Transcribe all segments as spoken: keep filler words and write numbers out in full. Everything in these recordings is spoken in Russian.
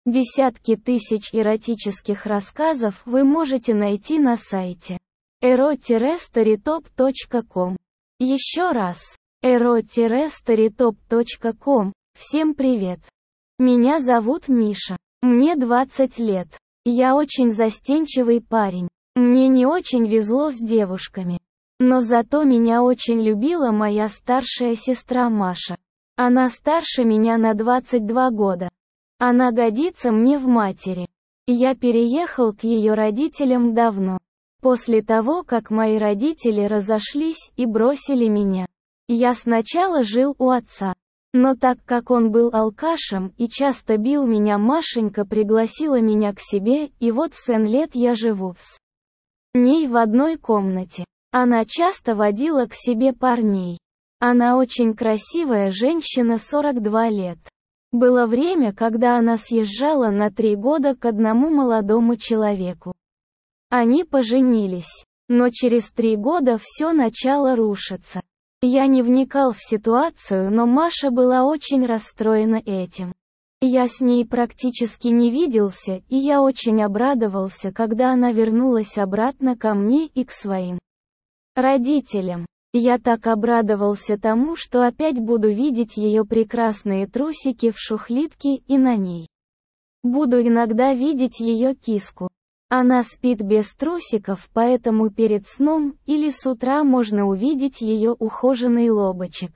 Десятки тысяч эротических рассказов вы можете найти на сайте эро стоrytop точка ком. Еще раз, эро стоrytop точка ком. Всем привет. Меня зовут Миша. Мне двадцать лет. Я очень застенчивый парень. Мне не очень везло с девушками. Но зато меня очень любила моя старшая сестра Маша. Она старше меня на двадцать два года. Она годится мне в матери. Я переехал к ее родителям давно. После того, как мои родители разошлись и бросили меня. Я сначала жил у отца. Но так как он был алкашем и часто бил меня, Машенька пригласила меня к себе, и вот семь лет я живу с ней в одной комнате. Она часто водила к себе парней. Она очень красивая женщина, сорок два лет. Было время, когда она съезжала на три года к одному молодому человеку. Они поженились. Но через три года все начало рушиться. Я не вникал в ситуацию, но Маша была очень расстроена этим. Я с ней практически не виделся, и я очень обрадовался, когда она вернулась обратно ко мне и к своим родителям. Я так обрадовался тому, что опять буду видеть ее прекрасные трусики в шухлядке и на ней. Буду иногда видеть ее киску. Она спит без трусиков, поэтому перед сном или с утра можно увидеть ее ухоженный лобочек.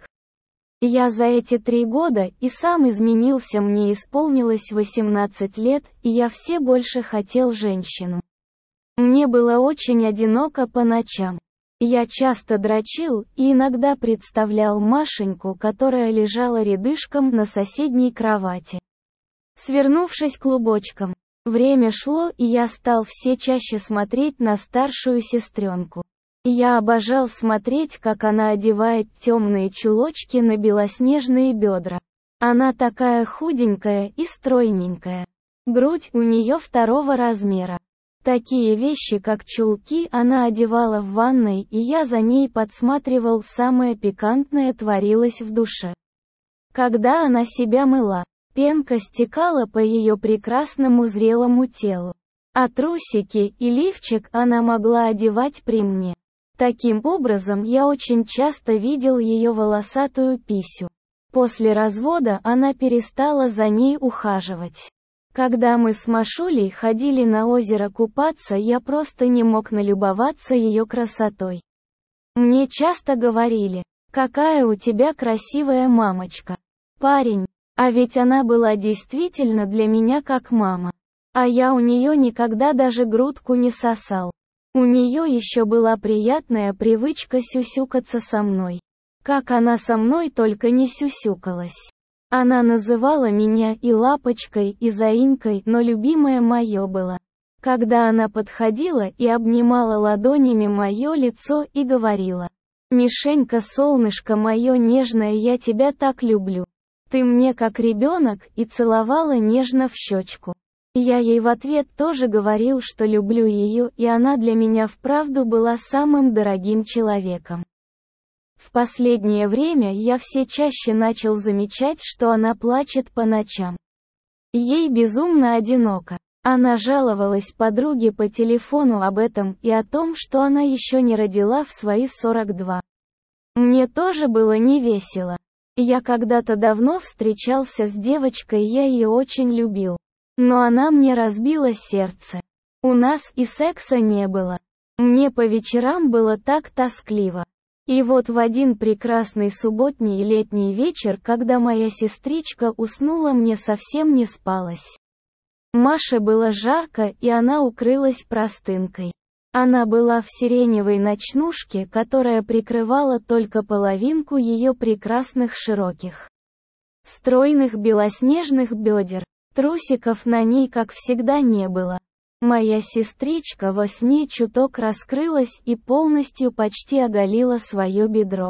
Я за эти три года и сам изменился, мне исполнилось восемнадцать лет, и я все больше хотел женщину. Мне было очень одиноко по ночам. Я часто дрочил и иногда представлял Машеньку, которая лежала рядышком на соседней кровати, свернувшись клубочком. Время шло, и я стал все чаще смотреть на старшую сестренку. Я обожал смотреть, как она одевает темные чулочки на белоснежные бедра. Она такая худенькая и стройненькая. Грудь у нее второго размера. Такие вещи, как чулки, она одевала в ванной, и я за ней подсматривал, самое пикантное творилось в душе. Когда она себя мыла, пенка стекала по ее прекрасному зрелому телу. А трусики и лифчик она могла одевать при мне. Таким образом, я очень часто видел ее волосатую писю. После развода она перестала за ней ухаживать. Когда мы с Машулей ходили на озеро купаться, я просто не мог налюбоваться ее красотой. Мне часто говорили: «Какая у тебя красивая мамочка, парень». А ведь она была действительно для меня как мама. А я у нее никогда даже грудку не сосал. У нее еще была приятная привычка сюсюкаться со мной. Как она со мной только не сюсюкалась. Она называла меня и лапочкой, и заинькой, но любимое мое было, когда она подходила и обнимала ладонями мое лицо и говорила: «Мишенька, солнышко мое нежное, я тебя так люблю. Ты мне как ребенок», и целовала нежно в щечку. Я ей в ответ тоже говорил, что люблю ее, и она для меня вправду была самым дорогим человеком. В последнее время я все чаще начал замечать, что она плачет по ночам. Ей безумно одиноко. Она жаловалась подруге по телефону об этом и о том, что она еще не родила в свои сорок два. Мне тоже было невесело. Я когда-то давно встречался с девочкой, я ее очень любил. Но она мне разбила сердце. У нас и секса не было. Мне по вечерам было так тоскливо. И вот в один прекрасный субботний летний вечер, когда моя сестричка уснула, мне совсем не спалось. Маше было жарко, и она укрылась простынкой. Она была в сиреневой ночнушке, которая прикрывала только половинку ее прекрасных широких, стройных белоснежных бедер. Трусиков на ней, как всегда, не было. Моя сестричка во сне чуток раскрылась и полностью почти оголила свое бедро.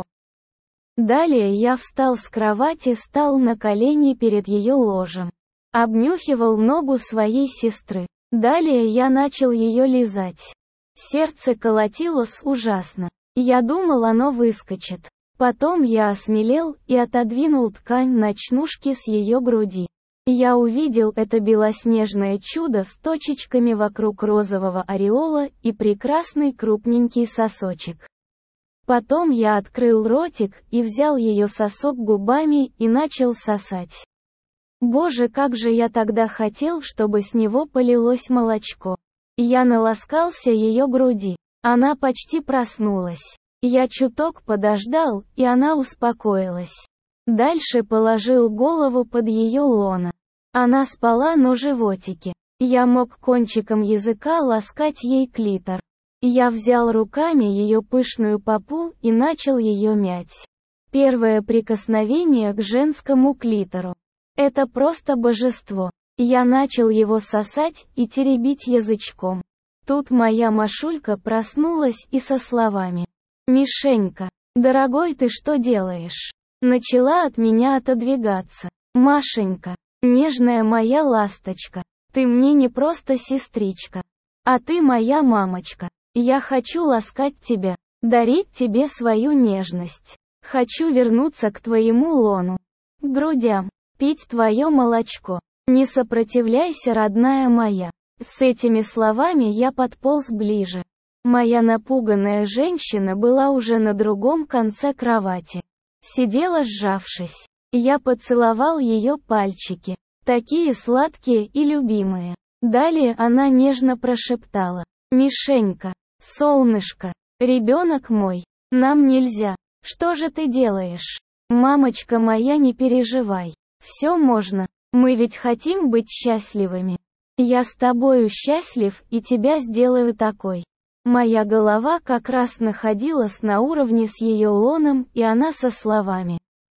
Далее я встал с кровати, стал на колени перед ее ложем. Обнюхивал ногу своей сестры. Далее я начал ее лизать. Сердце колотилось ужасно. Я думал, оно выскочит. Потом я осмелел и отодвинул ткань ночнушки с ее груди. Я увидел это белоснежное чудо с точечками вокруг розового ореола и прекрасный крупненький сосочек. Потом я открыл ротик и взял ее сосок губами и начал сосать. Боже, как же я тогда хотел, чтобы с него полилось молочко. Я наласкался ее груди. Она почти проснулась. Я чуток подождал, и она успокоилась. Дальше положил голову под ее лоно. Она спала на животике. Я мог кончиком языка ласкать ей клитор. Я взял руками ее пышную попу и начал ее мять. Первое прикосновение к женскому клитору. Это просто божество. Я начал его сосать и теребить язычком. Тут моя Машулька проснулась и со словами: «Мишенька, дорогой, ты что делаешь?» Начала от меня отодвигаться. «Машенька, нежная моя ласточка, ты мне не просто сестричка, а ты моя мамочка. Я хочу ласкать тебя, дарить тебе свою нежность. Хочу вернуться к твоему лону, к грудям, пить твое молочко. Не сопротивляйся, родная моя». С этими словами я подполз ближе. Моя напуганная женщина была уже на другом конце кровати. Сидела сжавшись. Я поцеловал ее пальчики, такие сладкие и любимые. Далее она нежно прошептала: «Мишенька, солнышко, ребенок мой, нам нельзя. Что же ты делаешь? Мамочка моя, не переживай. Все можно. Мы ведь хотим быть счастливыми. Я с тобою счастлив и тебя сделаю такой». Моя голова как раз находилась на уровне с ее лоном, и она со словами: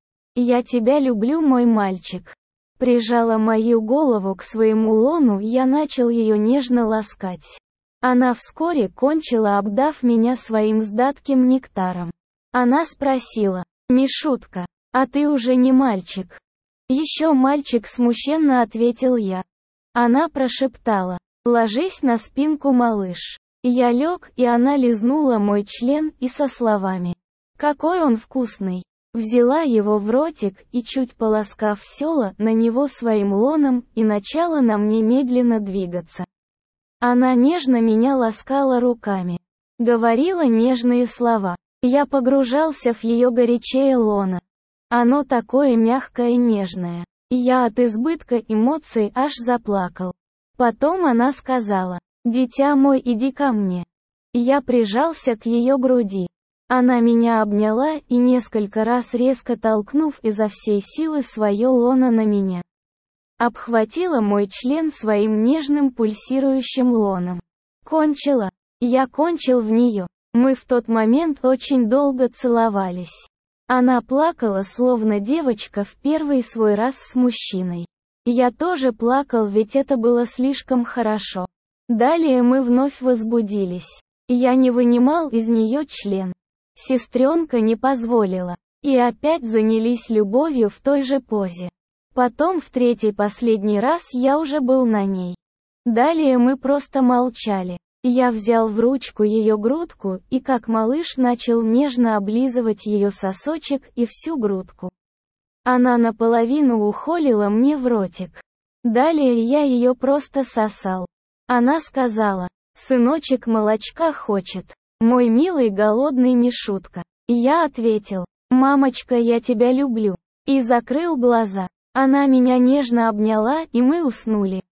«Я тебя люблю, мой мальчик». Прижала мою голову к своему лону, я начал ее нежно ласкать. Она вскоре кончила, обдав меня своим сладким нектаром. Она спросила: «Мишутка, а ты уже не мальчик?» «Еще мальчик», смущенно ответил я. Она прошептала: «Ложись на спинку, малыш». Я лег, и она лизнула мой член и со словами: «Какой он вкусный». Взяла его в ротик и, чуть поласкав, села на него своим лоном и начала на мне медленно двигаться. Она нежно меня ласкала руками. Говорила нежные слова. Я погружался в ее горячее лоно. Оно такое мягкое и нежное. Я от избытка эмоций аж заплакал. Потом она сказала: «Дитя мой, иди ко мне». Я прижался к ее груди. Она меня обняла и несколько раз, резко толкнув изо всей силы свое лоно на меня, обхватила мой член своим нежным пульсирующим лоном. Кончила. Я кончил в нее. Мы в тот момент очень долго целовались. Она плакала, словно девочка в первый свой раз с мужчиной. Я тоже плакал, ведь это было слишком хорошо. Далее мы вновь возбудились. Я не вынимал из нее член. Сестренка не позволила. И опять занялись любовью в той же позе. Потом в третий последний раз я уже был на ней. Далее мы просто молчали. Я взял в ручку ее грудку и как малыш начал нежно облизывать ее сосочек и всю грудку. Она наполовину ухолила мне в ротик. Далее я ее просто сосал. Она сказала: «Сыночек молочка хочет. Мой милый голодный Мишутка». Я ответил: «Мамочка, я тебя люблю». И закрыл глаза. Она меня нежно обняла, и мы уснули.